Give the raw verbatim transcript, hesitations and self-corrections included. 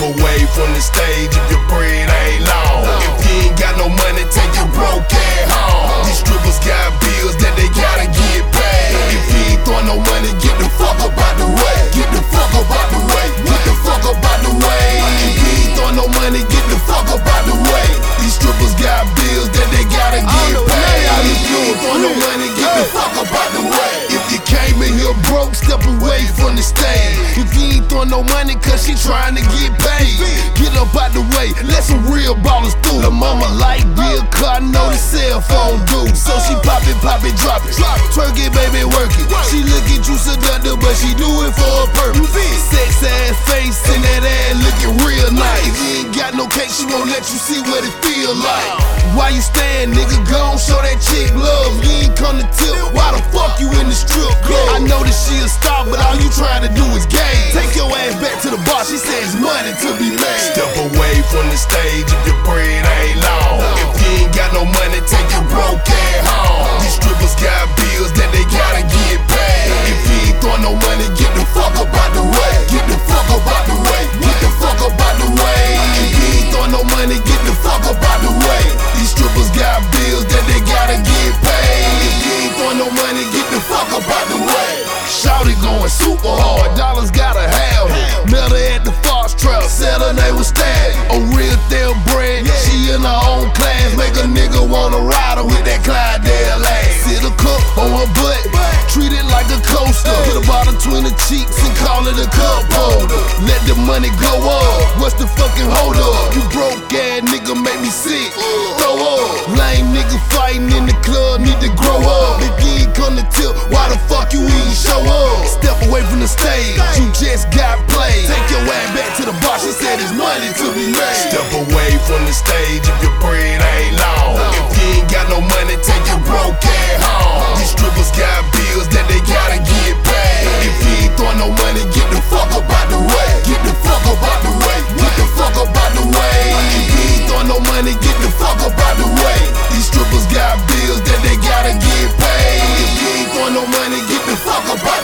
away from the stage if your bread ain't long. If you ain't got no money, take your broke ass home. These strippers got bills that they gotta get paid. If you ain't throwing no money, get the fuck up out the way. Get the fuck up out the way. Get the fuck up out the way. If you ain't throwing no money, get the fuck up out the way. These strippers got bills that they gotta get paid. If you ain't throwing no money, get the fuck up out the way. If you came in here broke, step away from the stage. If you ain't throwing no money, cause she trying to get paid, get up out the way, let some real ballers through. The mama like Bill Car, know the cell phone do. So she pop it, pop it, drop it, twerk it, baby, work it. She look at you seductive, but she do it for a purpose. Sex ass face and that ass looking real nice. If you ain't got no cake, she won't let you see what it feel like. Why you stand, nigga? Gon' show that chick love. You ain't come to tip, why the fuck you in the strip club? I know that she a star, but all you trying to do is game. Take your ass back to the bar, she says money to be made. Step away from the stage if your bread ain't long. If you ain't got no money, take your broke ass home. These strippers got bills that they gotta get paid. If you ain't throwing no money, get the fuck up out the way. Get the fuck up out the way. Get the fuck up out the way. If you ain't throwing no money, get the fuck up out the way. These strippers got bills that they gotta get paid. If you ain't throwing no money, get the fuck up out the way. Shawty going super hard, dollars gotta have her. Met her at the Fox Trap, said her name was Stab. On real thin bread, she in her own class. Make a nigga wanna ride her with that Clydesdale ass. Sit a cup on her butt, treat it like a coaster. Put a bottle between the cheeks and call it a cup holder. Let the money go up, what's the fucking hold up? You broke ass nigga make me sick, throw up. Lame nigga fighting in the club, need to grow up. If you ain't come to tip, why the fuck you even show up? Step away from the stage, you just got played. Take your ass back to the bar, she said it's money to be made. Step away from the stage if your bread ain't long. If you ain't got no money, take your broke ass home. These strippers got bills that they gotta get paid. If you ain't throwing no money, get the fuck up out the way. Get the fuck up out the way. Get the fuck up out the way. If you ain't throwing no money, get the fuck up out the way. These strippers got bills that they gotta get paid. If you ain't throwing no money, get the fuck up out the way.